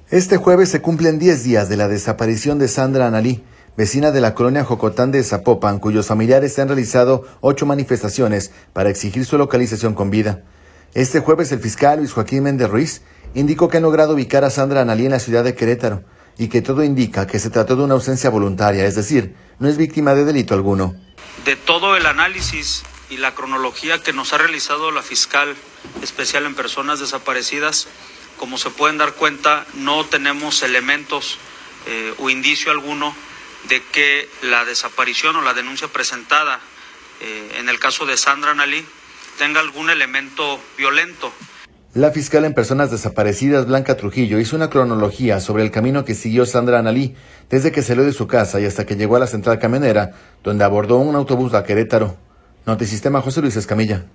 Este jueves se cumplen 10 días de la desaparición de Sandra Analí, vecina de la colonia Jocotán de Zapopan, cuyos familiares han realizado 8 manifestaciones para exigir su localización con vida. Este jueves el fiscal Luis Joaquín Méndez Ruiz indicó que han logrado ubicar a Sandra Analí en la ciudad de Querétaro y que todo indica que se trató de una ausencia voluntaria, es decir, no es víctima de delito alguno. De todo el análisis y la cronología que nos ha realizado la fiscal especial en personas desaparecidas, como se pueden dar cuenta, no tenemos elementos o indicio alguno de que la desaparición o la denuncia presentada en el caso de Sandra Analí tenga algún elemento violento. La fiscal en personas desaparecidas, Blanca Trujillo, hizo una cronología sobre el camino que siguió Sandra Analí desde que salió de su casa y hasta que llegó a la central camionera, donde abordó un autobús a Querétaro. Notisistema, José Luis Escamilla.